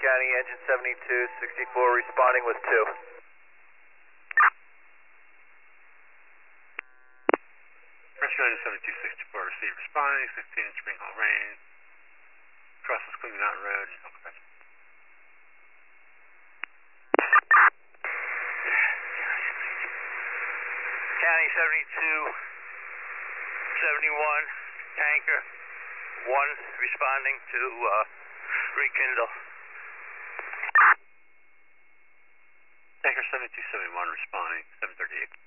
County, engine 7264 responding with 2. Pressure engine 7264 received responding, 16 Spring Hill range. Crosses Quincy Mountain Road. County 7271, tanker 1 responding to rekindle. Tanker 7271 responding, 738.